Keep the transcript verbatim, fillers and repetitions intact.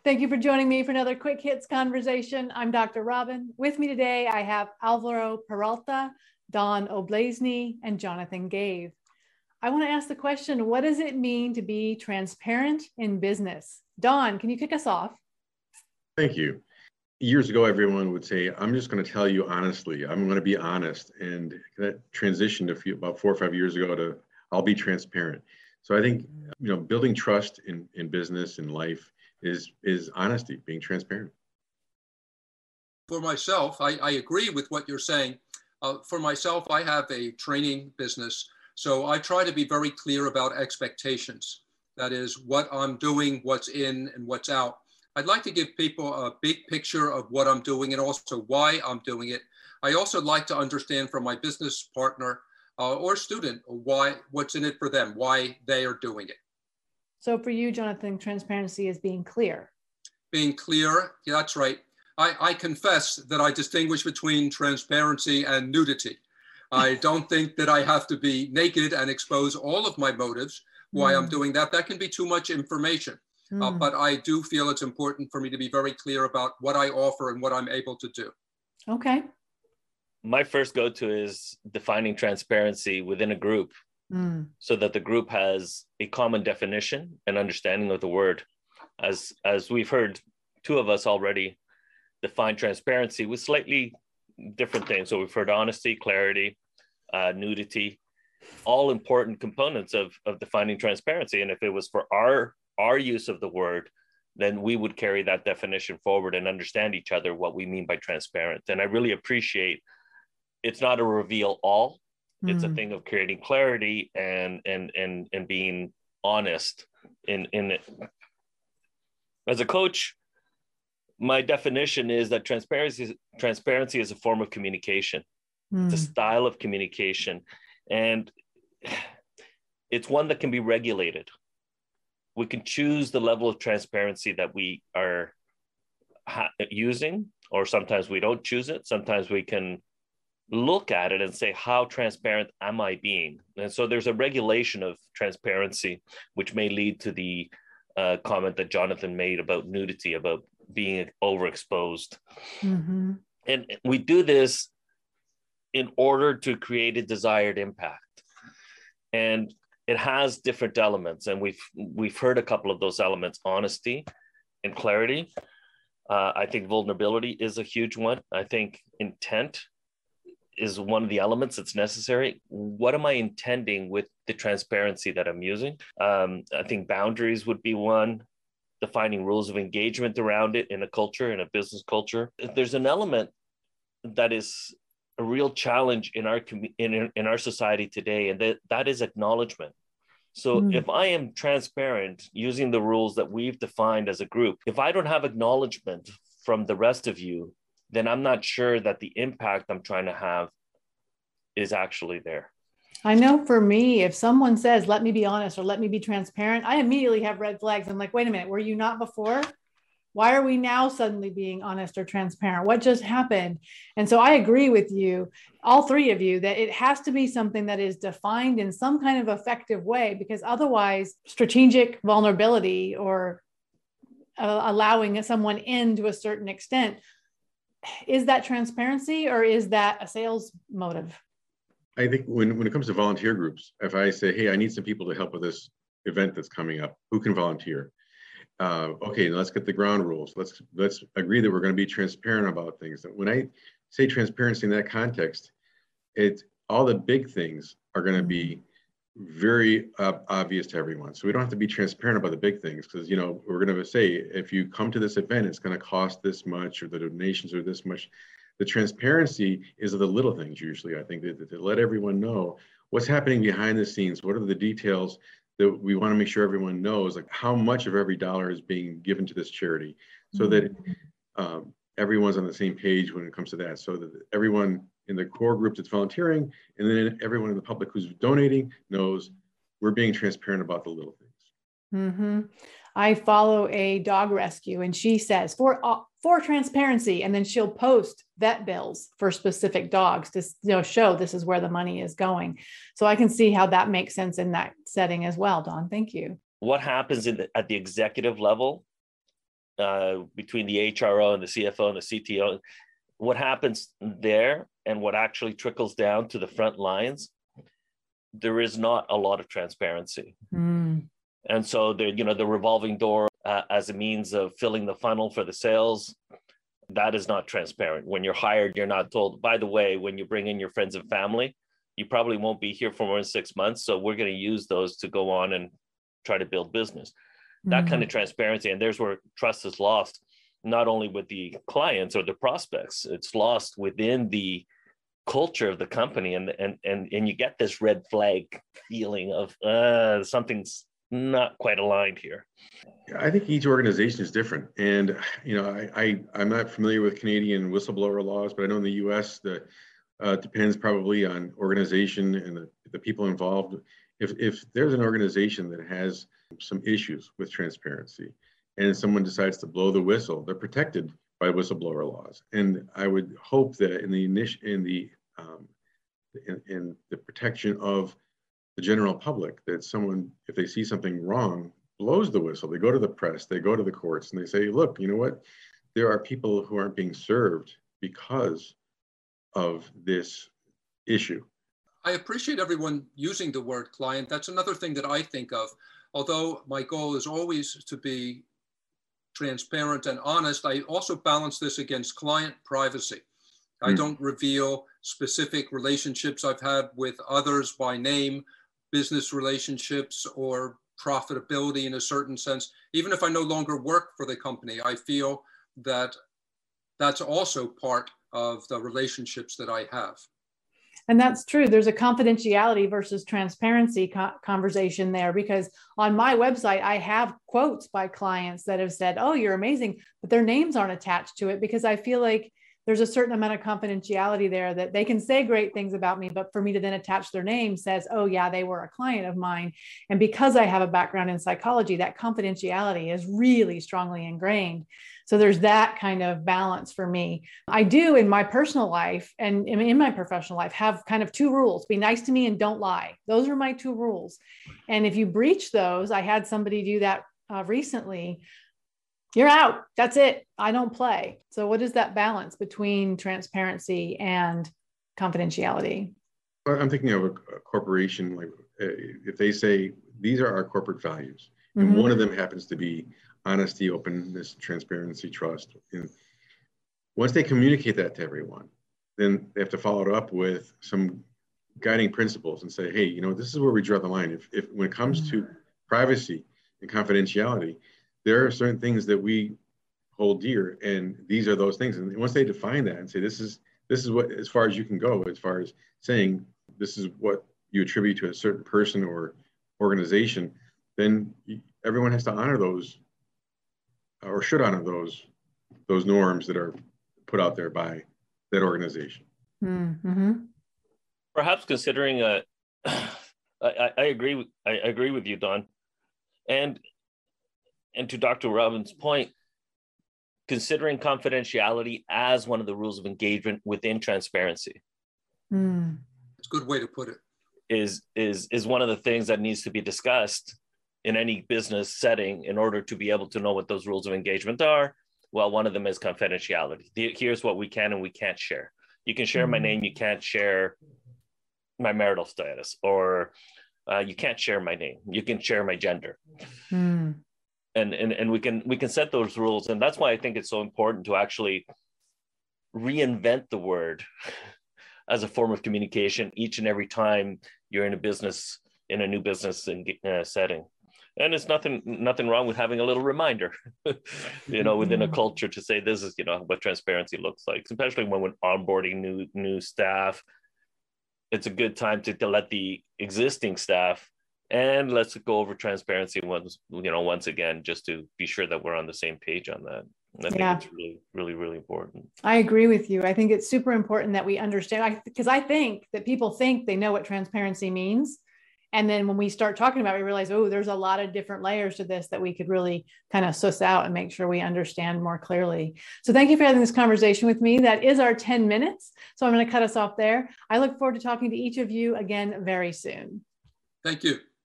Thank you for joining me for another Quick Hits conversation. I'm Doctor Robin. With me today, I have Alvaro Peralta, Don Oblazny, and Jonathan Gave. I want to ask the question, what does it mean to be transparent in business? Don, can you kick us off? Thank you. Years ago, everyone would say, I'm just going to tell you honestly. I'm going to be honest. And that transitioned a few, about four or five years ago to, I'll be transparent. So I think, you know, building trust in, in business and life is, is honesty, being transparent. For myself, I, I agree with what you're saying. Uh, for myself, I have a training business. So I try to be very clear about expectations. That is what I'm doing, what's in and what's out. I'd like to give people a big picture of what I'm doing and also why I'm doing it. I also like to understand from my business partner uh, or student why, what's in it for them, why they are doing it. So for you, Jonathan, transparency is being clear. Being clear, yeah, that's right. I, I confess that I distinguish between transparency and nudity. I don't think that I have to be naked and expose all of my motives, why mm. I'm doing that. That can be too much information. Mm. Uh, but I do feel it's important for me to be very clear about what I offer and what I'm able to do. Okay. My first go-to is defining transparency within a group mm. so that the group has a common definition and understanding of the word. As, as we've heard, two of us already define transparency with slightly different things. So we've heard honesty, clarity, uh, nudity, all important components of, of defining transparency. And if it was for our, our use of the word, then we would carry that definition forward and understand each other, what we mean by transparent. And I really appreciate it's not a reveal all. Mm. It's a thing of creating clarity and, and, and, and being honest in, in it. As a coach, my definition is that transparency, transparency is a form of communication. Mm. It's a style of communication. And it's one that can be regulated. We can choose the level of transparency that we are ha- using, or sometimes we don't choose it. Sometimes we can look at it and say, how transparent am I being? And so there's a regulation of transparency, which may lead to the uh, comment that Jonathan made about nudity, about being overexposed. Mm-hmm. And we do this in order to create a desired impact. And it has different elements. And we've we've heard a couple of those elements: honesty and clarity. Uh, I think vulnerability is a huge one. I think intent is one of the elements that's necessary. What am I intending with the transparency that I'm using? Um, I think boundaries would be one. Defining rules of engagement around it in a culture, in a business culture. There's an element that is a real challenge in our in, in our society today, and that, that is acknowledgement. So mm. if I am transparent using the rules that we've defined as a group, if I don't have acknowledgement from the rest of you, then I'm not sure that the impact I'm trying to have is actually there. I know for me, if someone says, let me be honest or let me be transparent, I immediately have red flags. I'm like, wait a minute, were you not before? Why are we now suddenly being honest or transparent? What just happened? And so I agree with you, all three of you, that it has to be something that is defined in some kind of effective way, because otherwise strategic vulnerability or uh, allowing someone in to a certain extent, is that transparency or is that a sales motive? I think when, when it comes to volunteer groups, if I say, hey, I need some people to help with this event that's coming up, who can volunteer? Uh, okay, let's get the ground rules. Let's let's agree that we're going to be transparent about things. When I say transparency in that context, it's all the big things are going to be very uh, obvious to everyone. So we don't have to be transparent about the big things because, you know, we're going to say, if you come to this event, it's going to cost this much, or the donations are this much. The transparency is of the little things usually, I think, that, to let everyone know what's happening behind the scenes. What are the details that we want to make sure everyone knows, like how much of every dollar is being given to this charity, so mm-hmm. that um, everyone's on the same page when it comes to that. So that everyone in the core group that's volunteering, and then everyone in the public who's donating knows we're being transparent about the little things. Mm-hmm. I follow a dog rescue, and she says for uh, for transparency, and then she'll post vet bills for specific dogs to, you know, show this is where the money is going. So I can see how that makes sense in that setting as well. Don, thank you. What happens in the, at the executive level uh, between the H R O and the C F O and the C T O, what happens there and what actually trickles down to the front lines, there is not a lot of transparency. Mm. And so the, you know, the revolving door uh, as a means of filling the funnel for the sales, that is not transparent. When you're hired, you're not told, by the way, when you bring in your friends and family, you probably won't be here for more than six months. So we're going to use those to go on and try to build business. Mm. That kind of transparency. And there's where trust is lost, not only with the clients or the prospects, it's lost within the culture of the company. And, and, and, and you get this red flag feeling of uh, something's not quite aligned here. I think each organization is different. And, you know, I, I, I'm not familiar with Canadian whistleblower laws, but I know in the U S that uh, depends probably on organization and the, the people involved. If, if there's an organization that has some issues with transparency and someone decides to blow the whistle, they're protected by whistleblower laws. And I would hope that in the initial, in the um, in, in the protection of the general public, that someone, if they see something wrong, blows the whistle. They go to the press, they go to the courts, and they say, look, you know what? There are people who aren't being served because of this issue. I appreciate everyone using the word client. That's another thing that I think of. Although my goal is always to be transparent and honest, I also balance this against client privacy. I mm. don't reveal specific relationships I've had with others by name, business relationships, or profitability in a certain sense. Even if I no longer work for the company, I feel that that's also part of the relationships that I have. And that's true. There's a confidentiality versus transparency co- conversation there, because on my website, I have quotes by clients that have said, oh, you're amazing, but their names aren't attached to it, because I feel like there's a certain amount of confidentiality there that they can say great things about me, but for me to then attach their name says, oh yeah, they were a client of mine. And because I have a background in psychology, that confidentiality is really strongly ingrained. So there's that kind of balance for me. I do in my personal life and in my professional life have kind of two rules: be nice to me and don't lie. Those are my two rules. And if you breach those, I had somebody do that uh, recently, you're out. That's it. I don't play. So what is that balance between transparency and confidentiality? I'm thinking of a, a corporation, like uh, if they say, these are our corporate values, and Mm-hmm. one of them happens to be honesty, openness, transparency, trust. And once they communicate that to everyone, then they have to follow it up with some guiding principles and say, hey, you know, this is where we draw the line. If, if when it comes mm-hmm. to privacy and confidentiality, there are certain things that we hold dear, and these are those things. And once they define that and say, this is this is what, as far as you can go, as far as saying this is what you attribute to a certain person or organization, then you, everyone has to honor those, or should honor those those norms that are put out there by that organization. Mm-hmm. Perhaps considering a, I, I agree. I agree with you, Don, and. And to Doctor Robbins' point, considering confidentiality as one of the rules of engagement within transparency. Mm. It's a good way to put it. Is, is, is one of the things that needs to be discussed in any business setting in order to be able to know what those rules of engagement are. Well, one of them is confidentiality. Here's what we can and we can't share. You can share mm. my name, you can't share my marital status, or uh, you can't share my name. You can share my gender. Mm. And, and and we can we can set those rules. And that's why I think it's so important to actually reinvent the word as a form of communication each and every time you're in a business, in a new business and uh, setting. And it's nothing nothing wrong with having a little reminder, you know, within a culture to say this is, you know, what transparency looks like, especially when we're onboarding new new staff. It's a good time to, to let the existing staff. And let's go over transparency once, you know, once again, just to be sure that we're on the same page on that. And I think yeah. it's really, really, really important. I agree with you. I think it's super important that we understand, because I, I think that people think they know what transparency means. And then when we start talking about it, we realize, oh, there's a lot of different layers to this that we could really kind of suss out and make sure we understand more clearly. So thank you for having this conversation with me. That is our ten minutes. So I'm going to cut us off there. I look forward to talking to each of you again very soon. Thank you.